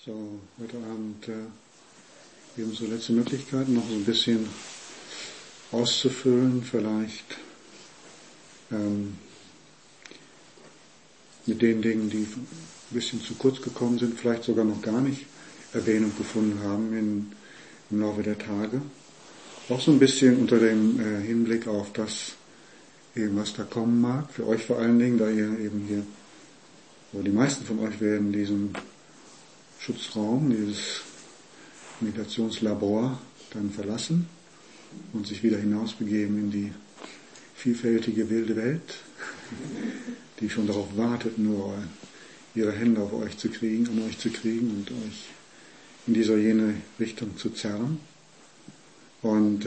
So, heute Abend eben so letzte Möglichkeit, noch so ein bisschen auszufüllen, vielleicht mit den Dingen, die ein bisschen zu kurz gekommen sind, vielleicht sogar noch gar nicht Erwähnung gefunden haben im Laufe der Tage. Auch so ein bisschen unter dem Hinblick auf das, eben was da kommen mag, für euch vor allen Dingen, da ihr eben hier, oder die meisten von euch werden diesen Schutzraum, dieses Meditationslabor dann verlassen und sich wieder hinausbegeben in die vielfältige wilde Welt, die schon darauf wartet, nur ihre Hände auf euch zu kriegen, an euch zu kriegen und euch in diese oder jene Richtung zu zerren. Und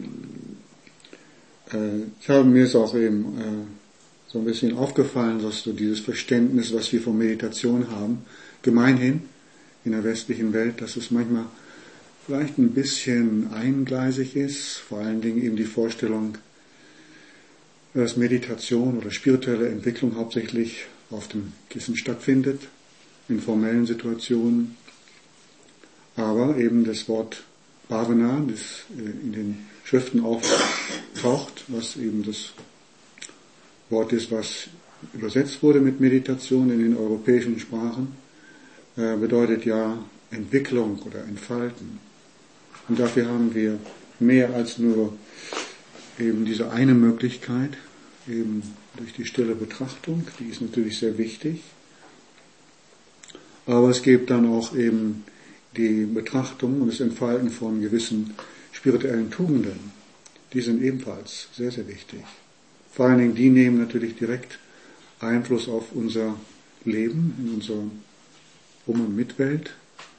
mir ist auch eben so ein bisschen aufgefallen, dass so dieses Verständnis, was wir von Meditation haben, gemeinhin in der westlichen Welt, dass es manchmal vielleicht ein bisschen eingleisig ist, vor allen Dingen eben die Vorstellung, dass Meditation oder spirituelle Entwicklung hauptsächlich auf dem Kissen stattfindet, in formellen Situationen, aber eben das Wort Bhavana, das in den Schriften auftaucht, was eben das Wort ist, was übersetzt wurde mit Meditation in den europäischen Sprachen, bedeutet ja Entwicklung oder Entfalten. Und dafür haben wir mehr als nur eben diese eine Möglichkeit, eben durch die stille Betrachtung, die ist natürlich sehr wichtig. Aber es gibt dann auch eben die Betrachtung und das Entfalten von gewissen spirituellen Tugenden. Die sind ebenfalls sehr, sehr wichtig. Vor allen Dingen, die nehmen natürlich direkt Einfluss auf unser Leben, in unserer Um- und Mitwelt.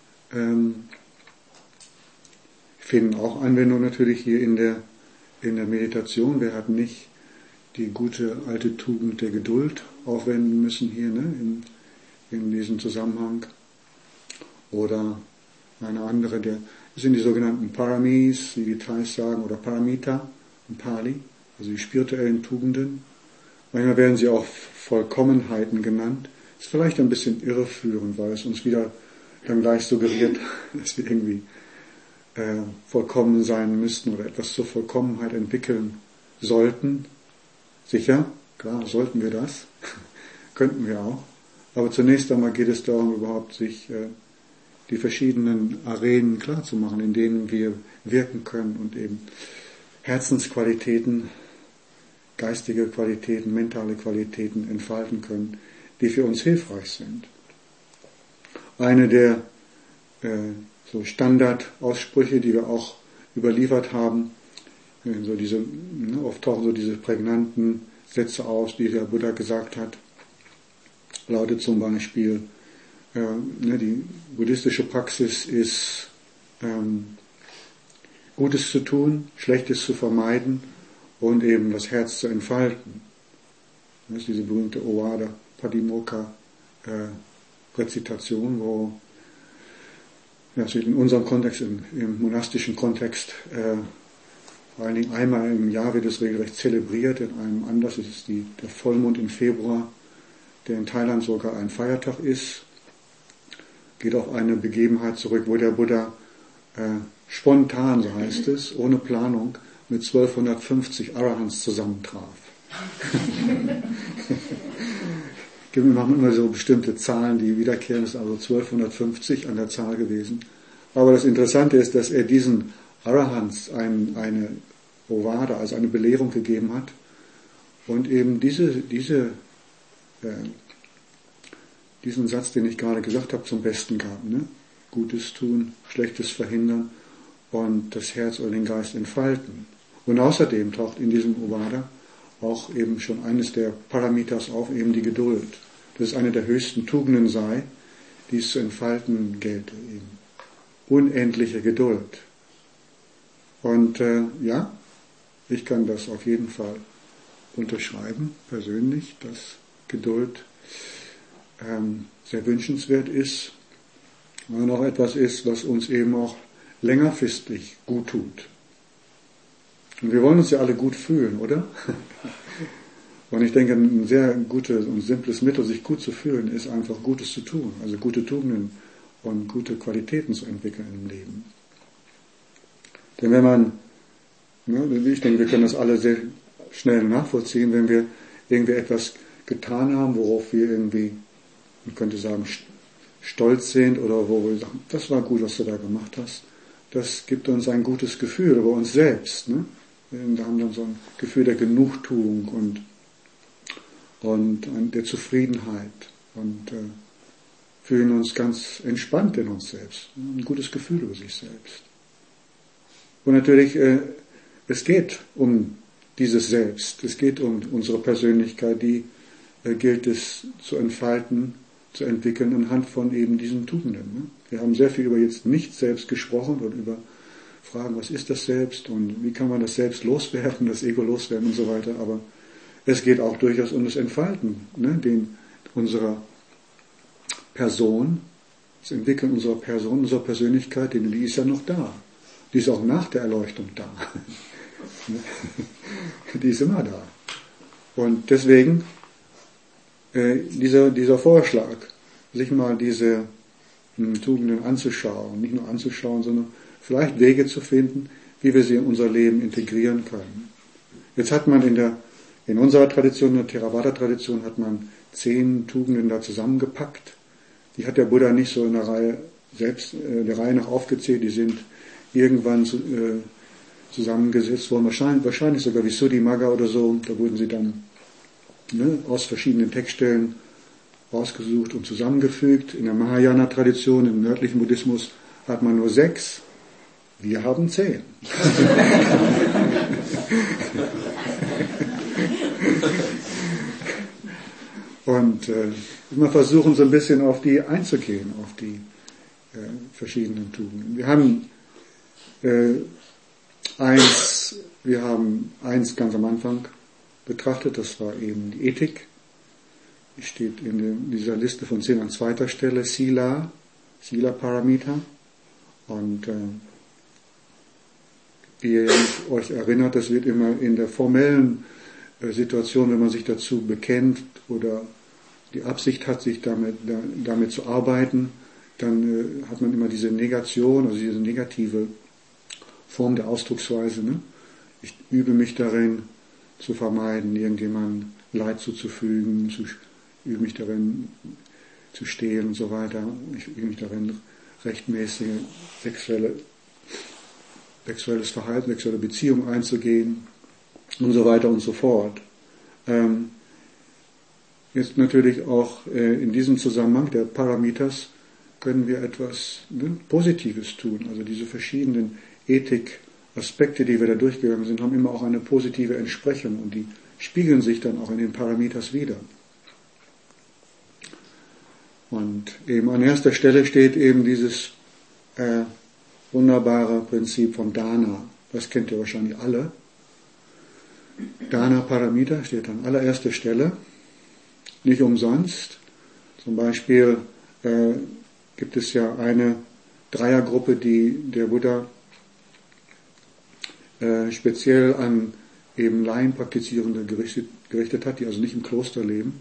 Finden auch Anwendung natürlich hier in der Meditation. Wer hat nicht die gute alte Tugend der Geduld aufwenden müssen hier, ne, in diesem Zusammenhang? Oder eine andere, das sind die sogenannten Paramis, wie die Thais sagen, oder Paramita in Pali, also die spirituellen Tugenden. Manchmal werden sie auch Vollkommenheiten genannt. Ist vielleicht ein bisschen irreführend, weil es uns wieder dann gleich suggeriert, dass wir irgendwie vollkommen sein müssten oder etwas zur Vollkommenheit entwickeln sollten. Sicher, klar, sollten wir das. Könnten wir auch. Aber zunächst einmal geht es darum, überhaupt sich die verschiedenen Arenen klarzumachen, in denen wir wirken können und eben Herzensqualitäten, geistige Qualitäten, mentale Qualitäten entfalten können, die für uns hilfreich sind. Eine der so Standardaussprüche, die wir auch überliefert haben, so diese, oft tauchen so diese prägnanten Sätze aus, die der Buddha gesagt hat, lautet zum Beispiel, die buddhistische Praxis ist Gutes zu tun, Schlechtes zu vermeiden und eben das Herz zu entfalten. Das ist diese berühmte Ovada Padimokkha Rezitation, wo in unserem Kontext, im monastischen Kontext, vor allen Dingen einmal im Jahr wird es regelrecht zelebriert, in einem anders ist es der Vollmond im Februar, der in Thailand sogar ein Feiertag ist, geht auf eine Begebenheit zurück, wo der Buddha spontan, so heißt es, ohne Planung, mit 1250 Arahants zusammentraf. Wir machen immer so bestimmte Zahlen, die wiederkehren, ist also 1250 an der Zahl gewesen. Aber das Interessante ist, dass er diesen Arahants eine Ovada, also eine Belehrung gegeben hat und eben diesen Satz, den ich gerade gesagt habe, zum Besten gab. Ne? Gutes tun, Schlechtes verhindern und das Herz oder den Geist entfalten. Und außerdem taucht in diesem Ovada auch eben schon eines der Paramitas auf, eben die Geduld. Dass es eine der höchsten Tugenden sei, die es zu entfalten gelte, eben. Unendliche Geduld. Und ich kann das auf jeden Fall unterschreiben, persönlich, dass Geduld sehr wünschenswert ist, weil noch etwas ist, was uns eben auch längerfristig gut tut. Und wir wollen uns ja alle gut fühlen, oder? Und ich denke, ein sehr gutes und simples Mittel, sich gut zu fühlen, ist einfach Gutes zu tun, also gute Tugenden und gute Qualitäten zu entwickeln im Leben. Denn wenn man, ich denke, wir können das alle sehr schnell nachvollziehen, wenn wir irgendwie etwas getan haben, worauf wir irgendwie, man könnte sagen, stolz sind oder wo wir sagen, das war gut, was du da gemacht hast. Das gibt uns ein gutes Gefühl über uns selbst. Ne? Wir haben dann so ein Gefühl der Genugtuung und der Zufriedenheit und fühlen uns ganz entspannt in uns selbst. Ein gutes Gefühl über sich selbst. Und natürlich, es geht um dieses Selbst. Es geht um unsere Persönlichkeit, die gilt es zu entfalten, zu entwickeln anhand von eben diesen Tugenden. Ne? Wir haben sehr viel über jetzt nicht selbst gesprochen und über Fragen, was ist das Selbst und wie kann man das Selbst loswerden, das Ego loswerden und so weiter. Aber es geht auch durchaus um das Entfalten, ne? Unserer Person, das Entwickeln unserer Person, unserer Persönlichkeit, denn die ist ja noch da. Die ist auch nach der Erleuchtung da. Die ist immer da. Und deswegen dieser Vorschlag, sich mal diese Tugenden anzuschauen, nicht nur anzuschauen, sondern vielleicht Wege zu finden, wie wir sie in unser Leben integrieren können. Jetzt hat man in unserer Tradition, in der Theravada-Tradition, hat man 10 Tugenden da zusammengepackt. Die hat der Buddha nicht so in der Reihe der Reihe nach aufgezählt, die sind irgendwann zusammengesetzt worden, wahrscheinlich sogar wie Suddhimagga oder so, da wurden sie dann aus verschiedenen Textstellen rausgesucht und zusammengefügt. In der Mahayana-Tradition, im nördlichen Buddhismus, hat man nur 6. Wir haben 10. Und immer versuchen so ein bisschen auf die einzugehen, auf die verschiedenen Tugenden. Wir haben eins ganz am Anfang betrachtet, das war eben die Ethik. Die steht in dieser Liste von 10 an zweiter Stelle, Sila Paramita. Und wie ihr euch erinnert, das wird immer in der formellen Situation, wenn man sich dazu bekennt oder die Absicht hat, sich damit zu arbeiten, dann hat man immer diese Negation, also diese negative Form der Ausdrucksweise. Ne? Ich übe mich darin, zu vermeiden, irgendjemandem Leid zuzufügen, übe mich darin, zu stehlen und so weiter. Ich übe mich darin, rechtmäßige sexuelles Verhalten, sexuelle Beziehungen einzugehen und so weiter und so fort. Jetzt natürlich auch in diesem Zusammenhang der Paramitas können wir etwas Positives tun. Also diese verschiedenen Ethikaspekte, die wir da durchgegangen sind, haben immer auch eine positive Entsprechung und die spiegeln sich dann auch in den Paramitas wieder. Und eben an erster Stelle steht eben dieses wunderbare Prinzip von Dana. Das kennt ihr wahrscheinlich alle. Dana Paramita steht an allererster Stelle. Nicht umsonst. Zum Beispiel gibt es ja eine Dreiergruppe, die der Buddha speziell an eben Laienpraktizierende gerichtet hat, die also nicht im Kloster leben,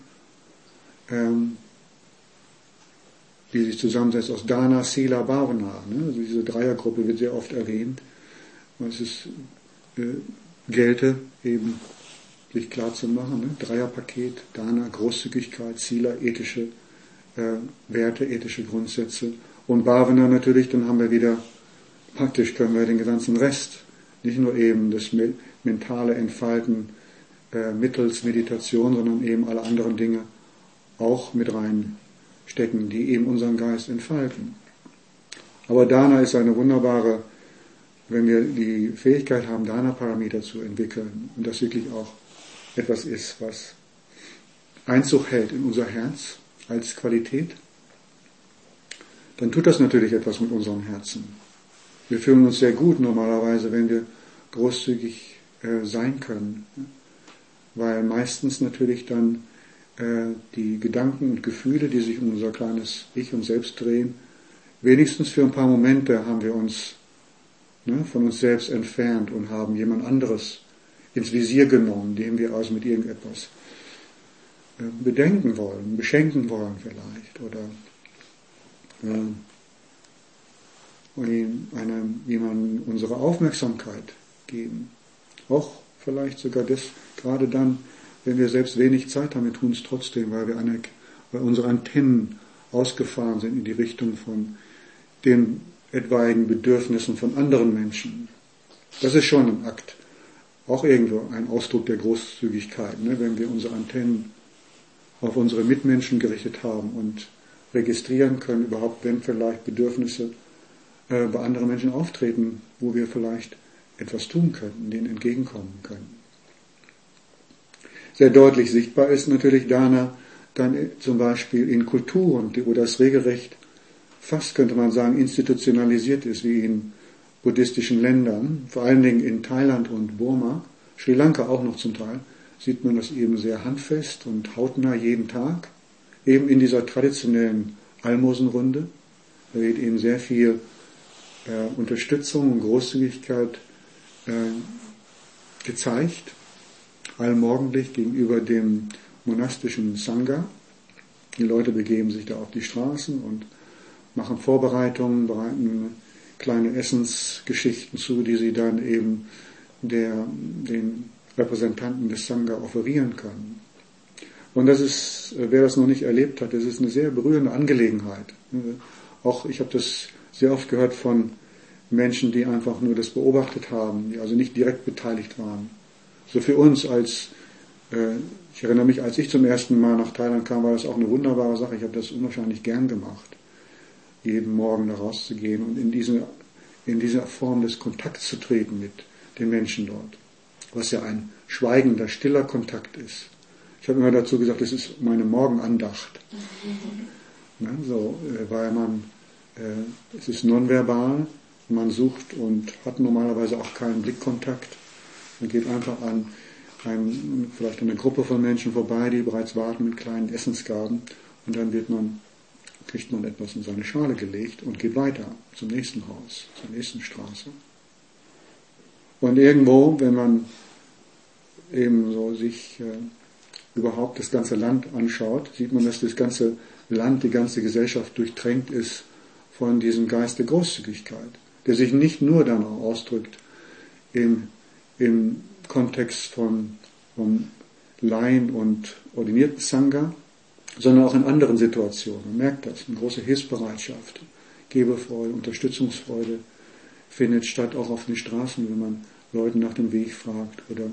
die sich zusammensetzt aus Dana, Sila, Bhavana. Ne? Also diese Dreiergruppe wird sehr oft erwähnt. Und es gelte eben, sich klar zu machen, ne? Dreierpaket, Dana, Großzügigkeit, Sila, ethische Werte, ethische Grundsätze und Bhavana natürlich, dann haben wir wieder, praktisch können wir den ganzen Rest, nicht nur eben das mentale Entfalten mittels Meditation, sondern eben alle anderen Dinge auch mit reinstecken, die eben unseren Geist entfalten. Aber Dana ist eine wunderbare, wenn wir die Fähigkeit haben, Dana-Parameter zu entwickeln und das wirklich auch etwas ist, was Einzug hält in unser Herz als Qualität, dann tut das natürlich etwas mit unserem Herzen. Wir fühlen uns sehr gut normalerweise, wenn wir großzügig sein können, weil meistens natürlich dann die Gedanken und Gefühle, die sich um unser kleines Ich und Selbst drehen, wenigstens für ein paar Momente haben wir uns von uns selbst entfernt und haben jemand anderes ins Visier genommen, dem wir also mit irgendetwas bedenken wollen, beschenken wollen vielleicht oder jemandem unsere Aufmerksamkeit geben. Auch vielleicht sogar gerade dann, wenn wir selbst wenig Zeit haben, wir tun es trotzdem, weil unsere Antennen ausgefahren sind in die Richtung von den etwaigen Bedürfnissen von anderen Menschen. Das ist schon ein Akt, auch irgendwo ein Ausdruck der Großzügigkeit, ne? Wenn wir unsere Antennen auf unsere Mitmenschen gerichtet haben und registrieren können, überhaupt wenn vielleicht Bedürfnisse bei anderen Menschen auftreten, wo wir vielleicht etwas tun können, denen entgegenkommen können. Sehr deutlich sichtbar ist natürlich Dana dann zum Beispiel in Kulturen, wo das regelrecht fast, könnte man sagen, institutionalisiert ist, wie in buddhistischen Ländern, vor allen Dingen in Thailand und Burma, Sri Lanka auch noch zum Teil, sieht man das eben sehr handfest und hautnah jeden Tag, eben in dieser traditionellen Almosenrunde. Da wird eben sehr viel Unterstützung und Großzügigkeit gezeigt, allmorgendlich gegenüber dem monastischen Sangha. Die Leute begeben sich da auf die Straßen und machen Vorbereitungen, bereiten kleine Essensgeschichten zu, die sie dann eben den Repräsentanten des Sangha offerieren können. Und das ist, wer das noch nicht erlebt hat, das ist eine sehr berührende Angelegenheit. Auch ich habe das sehr oft gehört von Menschen, die einfach nur das beobachtet haben, die also nicht direkt beteiligt waren. So für uns ich erinnere mich, als ich zum ersten Mal nach Thailand kam, war das auch eine wunderbare Sache. Ich habe das unwahrscheinlich gern gemacht, jeden Morgen da rauszugehen und in dieser Form des Kontakts zu treten mit den Menschen dort, was ja ein schweigender, stiller Kontakt ist. Ich habe immer dazu gesagt, das ist meine Morgenandacht. Weil es ist nonverbal, man sucht und hat normalerweise auch keinen Blickkontakt. Man geht einfach vielleicht eine Gruppe von Menschen vorbei, die bereits warten mit kleinen Essensgaben, und dann kriegt man etwas in seine Schale gelegt und geht weiter zum nächsten Haus, zur nächsten Straße. Und irgendwo, wenn man eben so sich überhaupt das ganze Land anschaut, sieht man, dass das ganze Land, die ganze Gesellschaft durchtränkt ist von diesem Geist der Großzügigkeit, der sich nicht nur dann auch ausdrückt im Kontext von Laien und ordinierten Sangha, sondern auch in anderen Situationen. Man merkt das, eine große Hilfsbereitschaft, Gebefreude, Unterstützungsfreude findet statt, auch auf den Straßen, wenn man Leuten nach dem Weg fragt oder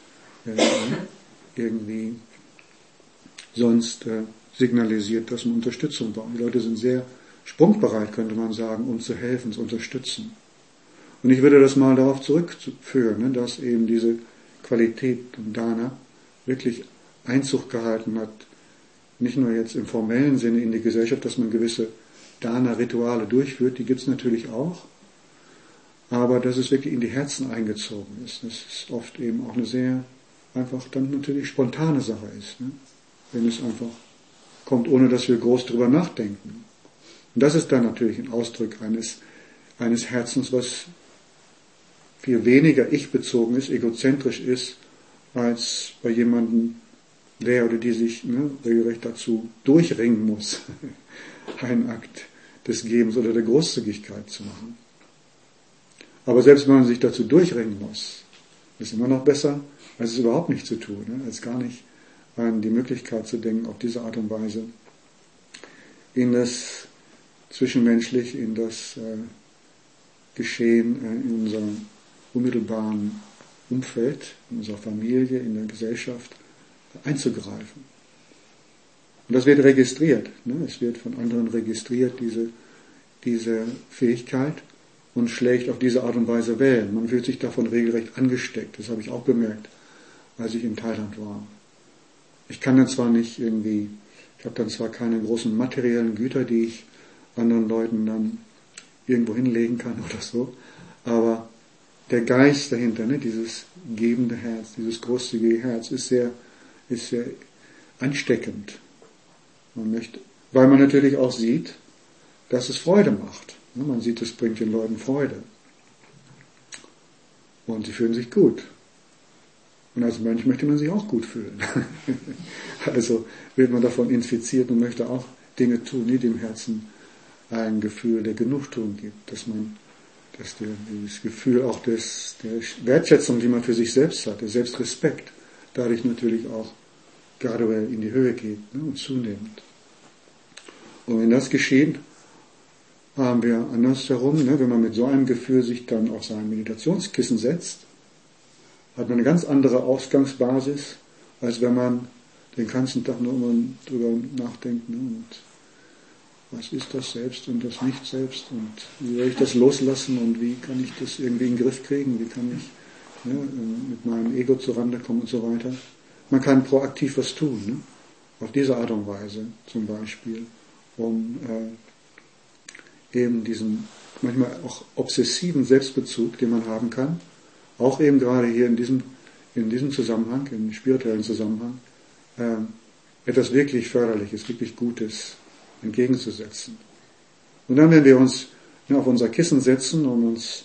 irgendwie sonst signalisiert, dass man Unterstützung braucht. Die Leute sind sehr sprungbereit, könnte man sagen, um zu helfen, zu unterstützen. Und ich würde das mal darauf zurückführen, dass eben diese Qualität und Dana wirklich Einzug gehalten hat, nicht nur jetzt im formellen Sinne in die Gesellschaft, dass man gewisse Dana-Rituale durchführt, die gibt es natürlich auch, aber dass es wirklich in die Herzen eingezogen ist. Das ist oft eben auch eine sehr einfach dann natürlich spontane Sache ist, ne? Wenn es einfach kommt, ohne dass wir groß drüber nachdenken. Und das ist dann natürlich ein Ausdruck eines Herzens, was viel weniger ich-bezogen ist, egozentrisch ist, als bei jemandem, der oder die sich regelrecht dazu durchringen muss, einen Akt des Gebens oder der Großzügigkeit zu machen. Aber selbst wenn man sich dazu durchringen muss, ist immer noch besser, als es überhaupt nicht zu tun, als gar nicht an die Möglichkeit zu denken, auf diese Art und Weise in das Zwischenmenschlich, in das Geschehen in unserem unmittelbaren Umfeld, in unserer Familie, in der Gesellschaft einzugreifen. Und das wird registriert. Es wird von anderen registriert, diese Fähigkeit, und schlägt auf diese Art und Weise Wellen. Man fühlt sich davon regelrecht angesteckt. Das habe ich auch bemerkt, als ich in Thailand war. Ich kann dann zwar nicht ich habe dann zwar keine großen materiellen Güter, die ich anderen Leuten dann irgendwo hinlegen kann oder so, aber der Geist dahinter, dieses gebende Herz, dieses großzügige Herz ist sehr ansteckend. Weil man natürlich auch sieht, dass es Freude macht. Man sieht, es bringt den Leuten Freude. Und sie fühlen sich gut. Und als Mönch möchte man sich auch gut fühlen. Also wird man davon infiziert und möchte auch Dinge tun, die dem Herzen ein Gefühl der Genugtuung gibt, dass dieses Gefühl auch der Wertschätzung, die man für sich selbst hat, der Selbstrespekt, dadurch natürlich auch graduell in die Höhe geht, und zunehmend. Und wenn das geschieht, haben wir andersherum, wenn man mit so einem Gefühl sich dann auf sein Meditationskissen setzt, hat man eine ganz andere Ausgangsbasis, als wenn man den ganzen Tag nur immer drüber nachdenkt, und was ist das Selbst und das Nicht-Selbst und wie will ich das loslassen und wie kann ich das irgendwie in den Griff kriegen, wie kann ich mit meinem Ego zurande kommen und so weiter. Man kann proaktiv was tun, auf diese Art und Weise zum Beispiel, um eben diesen manchmal auch obsessiven Selbstbezug, den man haben kann, auch eben gerade hier in diesem Zusammenhang, im spirituellen Zusammenhang, etwas wirklich Förderliches, wirklich Gutes entgegenzusetzen. Und dann, wenn wir uns auf unser Kissen setzen und uns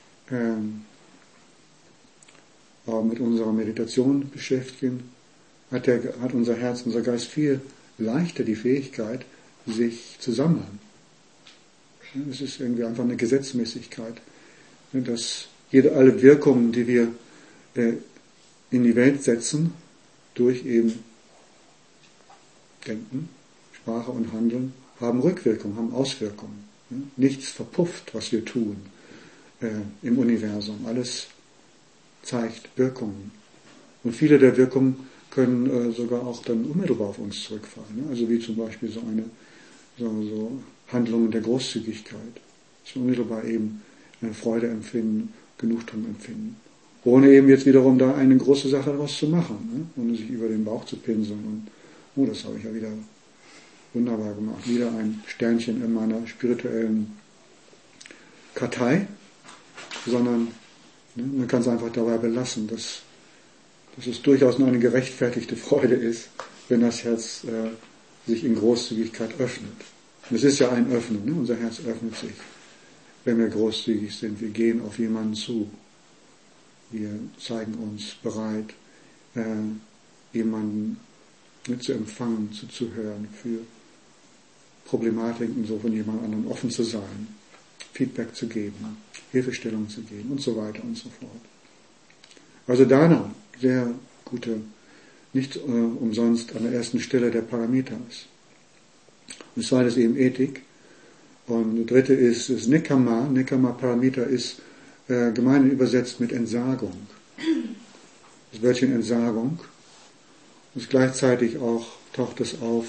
auch mit unserer Meditation beschäftigen, hat unser Herz, unser Geist viel leichter die Fähigkeit, sich zu sammeln. Es ist irgendwie einfach eine Gesetzmäßigkeit, dass alle Wirkungen, die wir in die Welt setzen, durch eben Denken, Sprache und Handeln, haben Rückwirkungen, haben Auswirkungen. Nichts verpufft, was wir tun im Universum. Alles zeigt Wirkungen. Und viele der Wirkungen können sogar auch dann unmittelbar auf uns zurückfallen. Also wie zum Beispiel so Handlungen der Großzügigkeit. Dass wir unmittelbar eben eine Freude empfinden, Genugtuung empfinden. Ohne eben jetzt wiederum da eine große Sache daraus zu machen. Ohne sich über den Bauch zu pinseln. Und, das habe ich ja wieder wunderbar gemacht. Wieder ein Sternchen in meiner spirituellen Kartei. Sondern man kann es einfach dabei belassen, dass es durchaus nur eine gerechtfertigte Freude ist, wenn das Herz sich in Großzügigkeit öffnet. Und es ist ja ein Öffnen, unser Herz öffnet sich, wenn wir großzügig sind. Wir gehen auf jemanden zu. Wir zeigen uns bereit, jemanden zu empfangen, zuzuhören, für Problematiken so von jemand anderem offen zu sein, Feedback zu geben, Hilfestellung zu geben und so weiter und so fort. Also Dana, sehr gute, nicht umsonst an der ersten Stelle der Paramitas. Und das zweite ist eben Ethik. Und das dritte ist Nekama. Nekama Paramita ist gemeinhin übersetzt mit Entsagung. Das Wörtchen Entsagung. Und gleichzeitig auch taucht es auf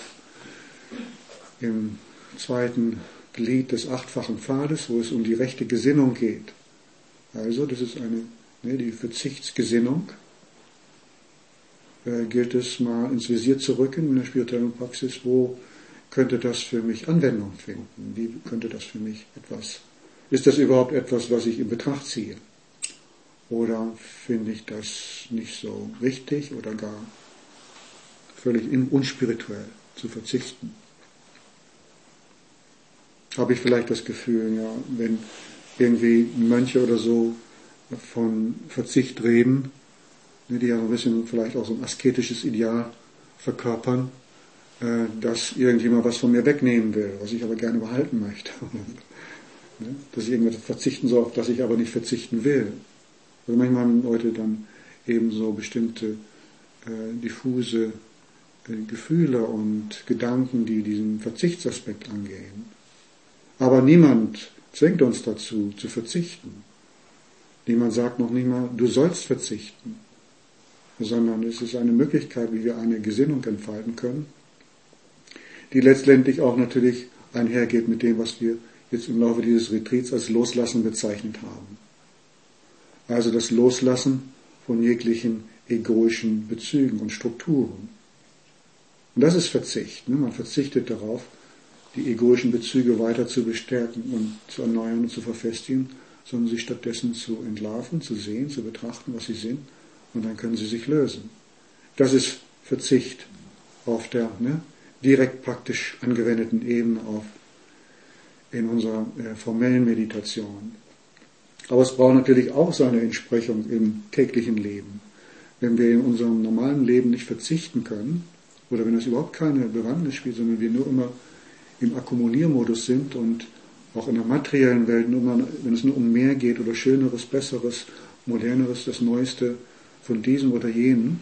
im zweiten Glied des 8-fachen Pfades, wo es um die rechte Gesinnung geht. Also, das ist die Verzichtsgesinnung. Gilt es mal ins Visier zu rücken in der spirituellen Praxis, wo könnte das für mich Anwendung finden? Wie könnte das für mich ist das überhaupt etwas, was ich in Betracht ziehe? Oder finde ich das nicht so richtig oder gar völlig unspirituell zu verzichten? Habe ich vielleicht das Gefühl, wenn irgendwie Mönche oder so von Verzicht reden, die ja ein bisschen vielleicht auch so ein asketisches Ideal verkörpern, dass irgendjemand was von mir wegnehmen will, was ich aber gerne behalten möchte. Dass ich irgendwas verzichten soll, auf das ich aber nicht verzichten will. Also manchmal haben Leute dann eben so bestimmte diffuse Gefühle und Gedanken, die diesen Verzichtsaspekt angehen. Aber niemand zwingt uns dazu, zu verzichten. Niemand sagt noch nicht mal, du sollst verzichten. Sondern es ist eine Möglichkeit, wie wir eine Gesinnung entfalten können, die letztendlich auch natürlich einhergeht mit dem, was wir jetzt im Laufe dieses Retreats als Loslassen bezeichnet haben. Also das Loslassen von jeglichen egoischen Bezügen und Strukturen. Und das ist Verzicht. Man verzichtet darauf, die egoischen Bezüge weiter zu bestärken und zu erneuern und zu verfestigen, sondern sie stattdessen zu entlarven, zu sehen, zu betrachten, was sie sind, und dann können sie sich lösen. Das ist Verzicht auf der direkt praktisch angewendeten Ebene in unserer formellen Meditation. Aber es braucht natürlich auch seine Entsprechung im täglichen Leben. Wenn wir in unserem normalen Leben nicht verzichten können, oder wenn es überhaupt keine Bewandtnis spielt, sondern wir nur immer im Akkumuliermodus sind und auch in der materiellen Welt, wenn es nur um mehr geht oder Schöneres, Besseres, Moderneres, das Neueste von diesem oder jenem,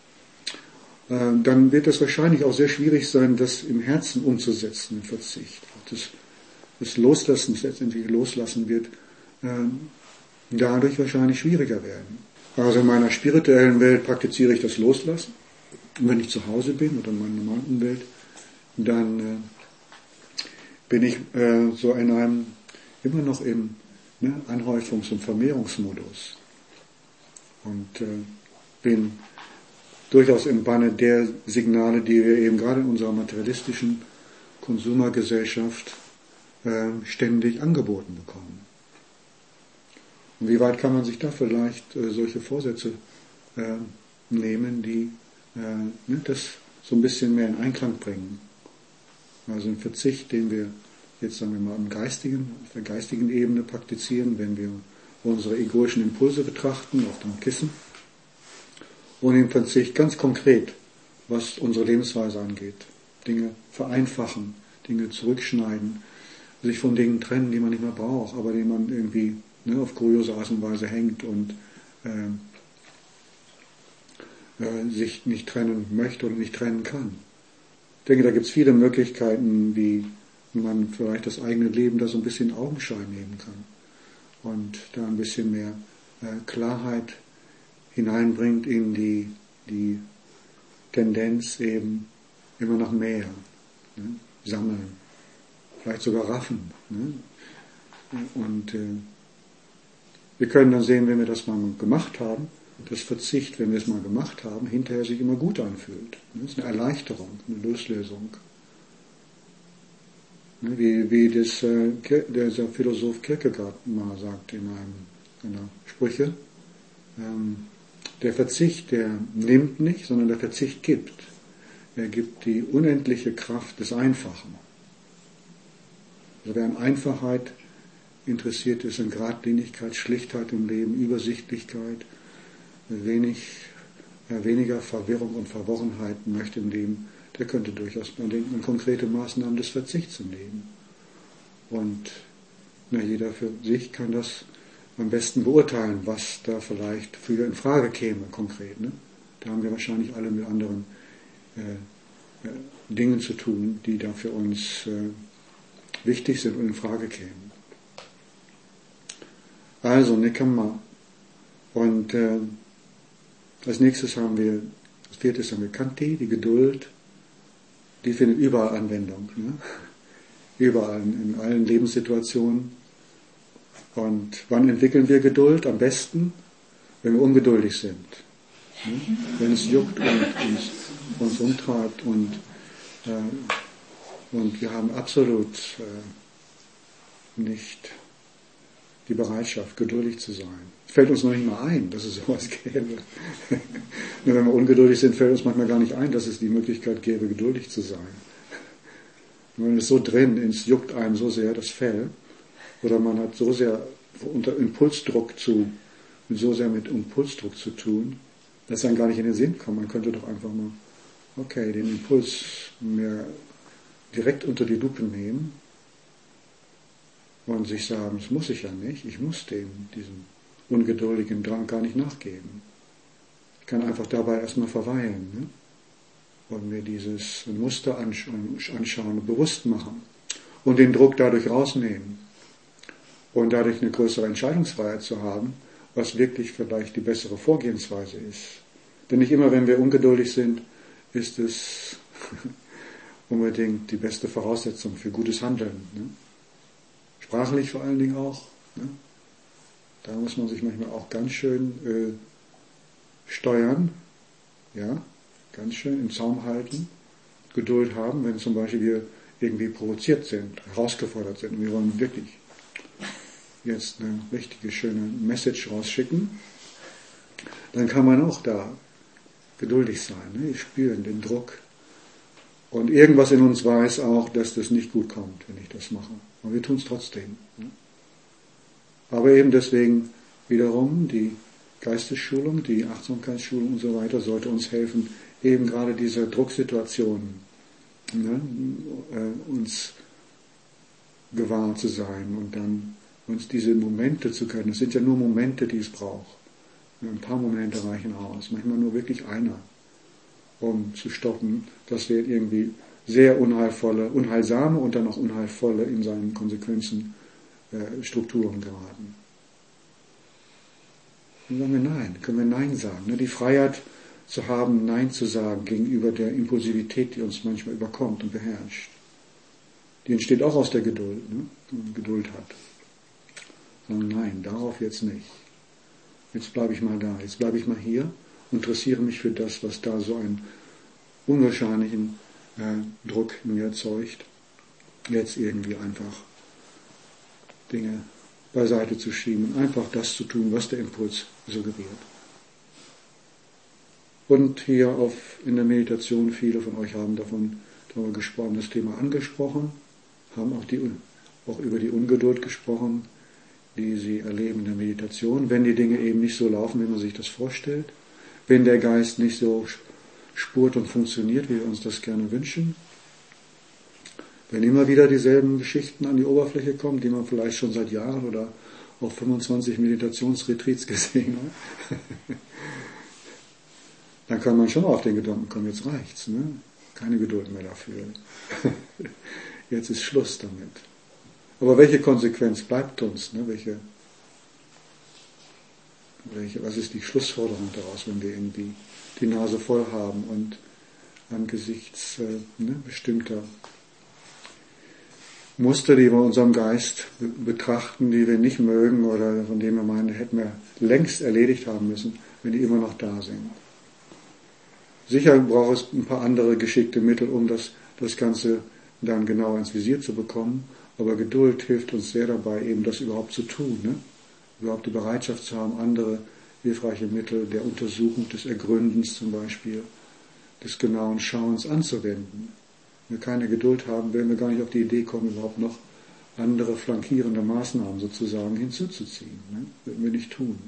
dann wird es wahrscheinlich auch sehr schwierig sein, das im Herzen umzusetzen, den Verzicht. Das Loslassen, das letztendlich Loslassen wird dadurch wahrscheinlich schwieriger werden. Also in meiner spirituellen Welt praktiziere ich das Loslassen. Und wenn ich zu Hause bin oder in meiner normalen Umwelt, dann bin ich so in einem, immer noch im Anhäufungs- und Vermehrungsmodus. Und bin durchaus im Banne der Signale, die wir eben gerade in unserer materialistischen Konsumergesellschaft ständig angeboten bekommen. Und wie weit kann man sich da vielleicht solche Vorsätze nehmen, die das so ein bisschen mehr in Einklang bringen? Also ein Verzicht, den wir jetzt, sagen wir mal, auf der geistigen Ebene praktizieren, wenn wir unsere egoischen Impulse betrachten, auf dem Kissen. Und im Verzicht ganz konkret, was unsere Lebensweise angeht. Dinge vereinfachen, Dinge zurückschneiden, sich von Dingen trennen, die man nicht mehr braucht, aber die man irgendwie auf kuriose Art und Weise hängt und sich nicht trennen möchte oder nicht trennen kann. Ich denke, da gibt es viele Möglichkeiten, wie man vielleicht das eigene Leben da so ein bisschen in Augenschein nehmen kann und da ein bisschen mehr Klarheit hineinbringt in die Tendenz eben immer nach mehr, sammeln, vielleicht sogar raffen. Und wir können dann sehen, wenn wir das mal gemacht haben, dass Verzicht, wenn wir es mal gemacht haben, hinterher sich immer gut anfühlt. Das ist eine Erleichterung, eine Loslösung. Wie dieser Philosoph Kierkegaard mal sagt in einer Sprüche, der Verzicht, der nimmt nicht, sondern der Verzicht gibt. Er gibt die unendliche Kraft des Einfachen. Also wer an Einfachheit interessiert ist, in Geradlinigkeit, Schlichtheit im Leben, Übersichtlichkeit, weniger Verwirrung und Verworrenheit möchte im Leben, der könnte durchaus mal denken an konkrete Maßnahmen des Verzichts im Leben. Und jeder für sich kann das am besten beurteilen, was da vielleicht für in Frage käme, konkret. Da haben wir wahrscheinlich alle mit anderen Dingen zu tun, die da für uns wichtig sind und in Frage kämen. Also, Nekama. Und als nächstes als viertes haben wir Kanti, die Geduld. Die findet überall Anwendung. Überall, in allen Lebenssituationen. Und wann entwickeln wir Geduld? Am besten, wenn wir ungeduldig sind. Wenn es juckt und uns umtreibt und wir haben absolut nicht die Bereitschaft, geduldig zu sein. Es fällt uns noch nicht mal ein, dass es sowas gäbe. Nur wenn wir ungeduldig sind, fällt uns manchmal gar nicht ein, dass es die Möglichkeit gäbe, geduldig zu sein. Und wenn es so drin ist, juckt einem so sehr das Fell, oder man hat so sehr unter Impulsdruck so sehr mit Impulsdruck zu tun, dass einem gar nicht in den Sinn kommt. Man könnte doch einfach mal, den Impuls mehr direkt unter die Lupe nehmen und sich sagen, das muss ich ja nicht, ich muss diesem ungeduldigen Drang gar nicht nachgeben. Ich kann einfach dabei erstmal verweilen und mir dieses Muster anschauen und bewusst machen und den Druck dadurch rausnehmen und dadurch eine größere Entscheidungsfreiheit zu haben, was wirklich vielleicht die bessere Vorgehensweise ist. Denn nicht immer, wenn wir ungeduldig sind, ist es unbedingt die beste Voraussetzung für gutes Handeln. Sprachlich vor allen Dingen auch. Da muss man sich manchmal auch ganz schön steuern, ganz schön im Zaum halten, Geduld haben, wenn zum Beispiel wir irgendwie provoziert sind, herausgefordert sind und wir wollen wirklich jetzt eine richtige schöne Message rausschicken, dann kann man auch da geduldig sein. Wir spüren den Druck. Und irgendwas in uns weiß auch, dass das nicht gut kommt, wenn ich das mache. Aber wir tun es trotzdem. Aber eben deswegen wiederum die Geistesschulung, die Achtsamkeitsschulung und so weiter sollte uns helfen, eben gerade diese Drucksituationen uns gewahr zu sein und dann uns diese Momente zu können. Es sind ja nur Momente, die es braucht. Ein paar Momente reichen aus, manchmal nur wirklich einer, um zu stoppen, dass wir irgendwie sehr unheilsame und dann auch unheilvolle in seinen Konsequenzen Strukturen geraten. Dann sagen wir Nein, können wir Nein sagen. Die Freiheit zu haben, Nein zu sagen gegenüber der Impulsivität, die uns manchmal überkommt und beherrscht. Die entsteht auch aus der Geduld, wenn man Geduld hat. Sagen, nein, darauf jetzt nicht. Jetzt bleibe ich mal da, jetzt bleibe ich mal hier und interessiere mich für das, was da so einen unwahrscheinlichen Druck in mir erzeugt, jetzt irgendwie einfach Dinge beiseite zu schieben und einfach das zu tun, was der Impuls suggeriert. Und hier in der Meditation, viele von euch haben darüber gesprochen, das Thema angesprochen, haben auch über die Ungeduld gesprochen, die sie erleben in der Meditation, wenn die Dinge eben nicht so laufen, wie man sich das vorstellt, wenn der Geist nicht so spurt und funktioniert, wie wir uns das gerne wünschen, wenn immer wieder dieselben Geschichten an die Oberfläche kommen, die man vielleicht schon seit Jahren oder auf 25 Meditationsretreats gesehen hat, dann kann man schon auf den Gedanken kommen, jetzt reicht's, ne? Keine Geduld mehr dafür. Jetzt ist Schluss damit. Aber welche Konsequenz bleibt uns? Ne? Was ist die Schlussfolgerung daraus, wenn wir irgendwie die Nase voll haben und angesichts bestimmter Muster, die wir in unserem Geist betrachten, die wir nicht mögen oder von denen wir meinen, hätten wir längst erledigt haben müssen, wenn die immer noch da sind. Sicher braucht es ein paar andere geschickte Mittel, um das Ganze dann genauer ins Visier zu bekommen, aber Geduld hilft uns sehr dabei, eben das überhaupt zu tun, ne? Überhaupt die Bereitschaft zu haben, andere hilfreiche Mittel der Untersuchung, des Ergründens zum Beispiel, des genauen Schauens anzuwenden. Wenn wir keine Geduld haben, werden wir gar nicht auf die Idee kommen, überhaupt noch andere flankierende Maßnahmen sozusagen hinzuzuziehen. Ne? Würden wir nicht tun.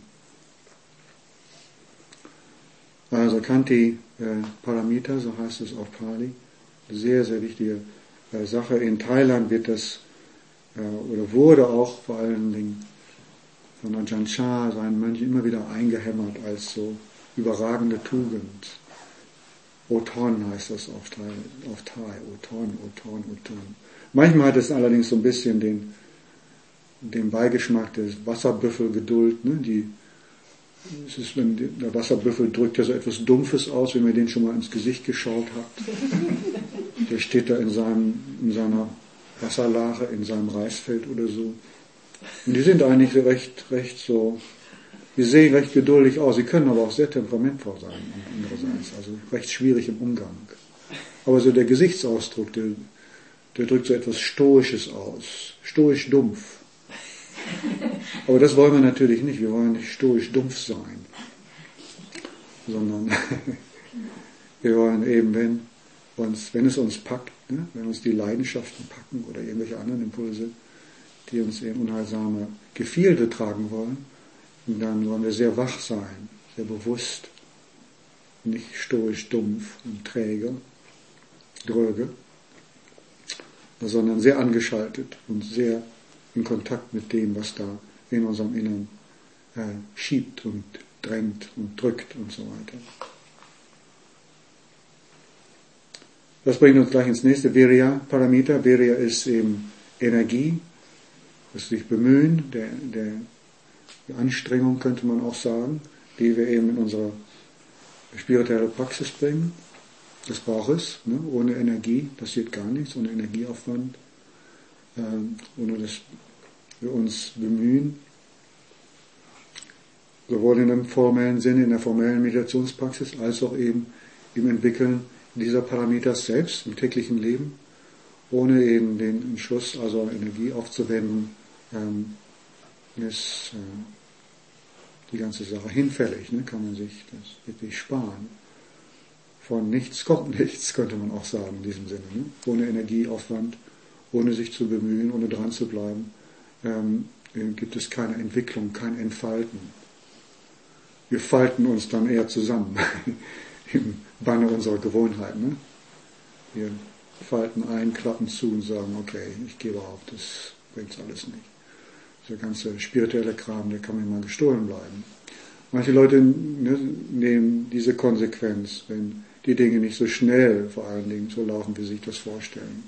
Also Kanti Paramita, so heißt es auf Pali, sehr, sehr wichtige Sache. In Thailand wird das, oder wurde auch vor allen Dingen von Ajahn Chah, seinen Mönchen, immer wieder eingehämmert als so überragende Tugend. Othon heißt das auf Thai. Othon. Manchmal hat es allerdings so ein bisschen den Beigeschmack des Wasserbüffelgeduld. Ne? Der Wasserbüffel drückt ja so etwas Dumpfes aus, wenn ihr den schon mal ins Gesicht geschaut habt. Der steht da in seiner Wasserlache, in seinem Reisfeld oder so. Und die sind eigentlich recht so, die sehen recht geduldig aus, sie können aber auch sehr temperamentvoll sein, andererseits, also recht schwierig im Umgang. Aber so der Gesichtsausdruck, der drückt so etwas Stoisches aus, stoisch dumpf. Aber das wollen wir natürlich nicht, wir wollen nicht stoisch dumpf sein, sondern wir wollen eben, wenn es uns packt, ne, wenn uns die Leidenschaften packen oder irgendwelche anderen Impulse, die uns in unheilsame Gefilde tragen wollen, dann wollen wir sehr wach sein, sehr bewusst, nicht stoisch dumpf und träge, dröge, sondern sehr angeschaltet und sehr in Kontakt mit dem, was da in unserem Innern schiebt und drängt und drückt und so weiter. Das bringt uns gleich ins nächste, Virya Paramita. Virya ist eben Energie, das sich bemühen, die Anstrengung könnte man auch sagen, die wir eben in unsere spirituelle Praxis bringen. Das braucht es. Ne? Ohne Energie passiert gar nichts, ohne Energieaufwand, ohne dass wir uns bemühen, sowohl in dem formellen Sinne, in der formellen Meditationspraxis, als auch eben im Entwickeln dieser Paramitas selbst im täglichen Leben, ohne eben den Entschluss, also Energie aufzuwenden, ist die ganze Sache hinfällig, ne? Kann man sich das wirklich sparen. Von nichts kommt nichts, könnte man auch sagen in diesem Sinne. Ne? Ohne Energieaufwand, ohne sich zu bemühen, ohne dran zu bleiben, gibt es keine Entwicklung, kein Entfalten. Wir falten uns dann eher zusammen im Banne unserer Gewohnheiten. Ne? Wir falten ein, klappen zu und sagen, okay, ich gebe auf, das bringt's alles nicht. Der ganze spirituelle Kram, der kann mir mal gestohlen bleiben. Manche Leute nehmen diese Konsequenz, wenn die Dinge nicht so schnell, vor allen Dingen, so laufen, wie sie sich das vorstellen.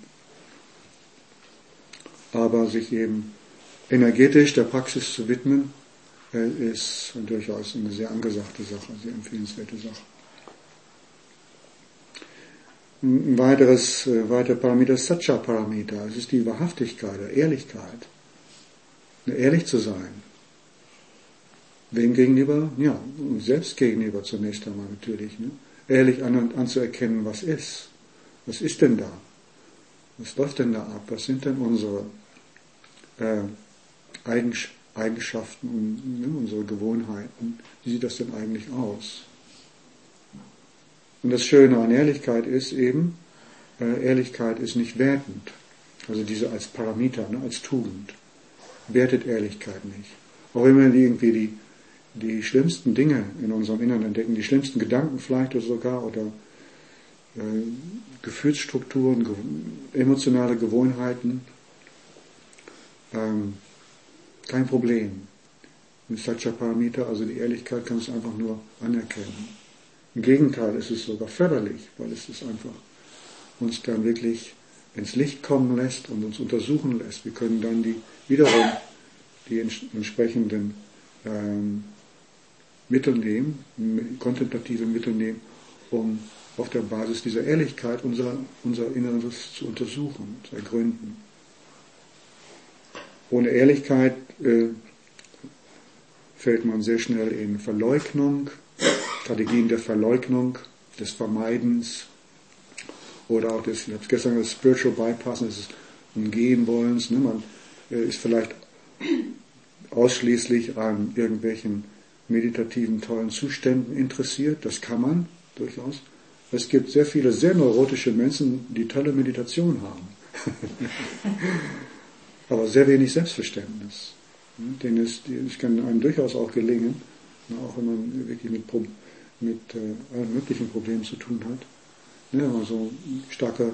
Aber sich eben energetisch der Praxis zu widmen, ist durchaus eine sehr angesagte Sache, sehr empfehlenswerte Sache. Ein weiterer Parameter ist Satcha Parameter. Es ist die Wahrhaftigkeit, die Ehrlichkeit. Ehrlich zu sein. Wem gegenüber? Ja, uns selbst gegenüber zunächst einmal natürlich. Ne? Ehrlich anzuerkennen, was ist. Was ist denn da? Was läuft denn da ab? Was sind denn unsere Eigenschaften und unsere Gewohnheiten? Wie sieht das denn eigentlich aus? Und das Schöne an Ehrlichkeit ist eben, Ehrlichkeit ist nicht wertend. Also diese als Parameter, als Tugend. Wertet Ehrlichkeit nicht. Auch wenn wir irgendwie die schlimmsten Dinge in unserem Inneren entdecken, die schlimmsten Gedanken vielleicht oder Gefühlsstrukturen, emotionale Gewohnheiten, kein Problem. Mit Satcha Paramita, also die Ehrlichkeit, kannst du einfach nur anerkennen. Im Gegenteil, es ist sogar förderlich, weil es ist einfach uns dann wirklich ins Licht kommen lässt und uns untersuchen lässt. Wir können dann wiederum die entsprechenden Mittel nehmen, kontemplative Mittel nehmen, um auf der Basis dieser Ehrlichkeit unser Inneres zu untersuchen, zu ergründen. Ohne Ehrlichkeit fällt man sehr schnell in Verleugnung, Strategien der Verleugnung, des Vermeidens oder auch ich habe es gestern gesagt, Spiritual Bypass, des Umgehen-Wollens. Ne? Man ist vielleicht ausschließlich an irgendwelchen meditativen, tollen Zuständen interessiert. Das kann man durchaus. Es gibt sehr viele sehr neurotische Menschen, die tolle Meditation haben. Aber sehr wenig Selbstverständnis. Das kann einem durchaus auch gelingen, auch wenn man wirklich mit allen möglichen Problemen zu tun hat. Ja, wenn man so starke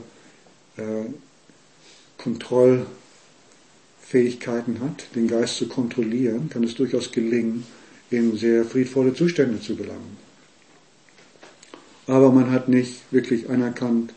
Kontrollfähigkeiten hat, den Geist zu kontrollieren, kann es durchaus gelingen, in sehr friedvolle Zustände zu gelangen. Aber man hat nicht wirklich anerkannt,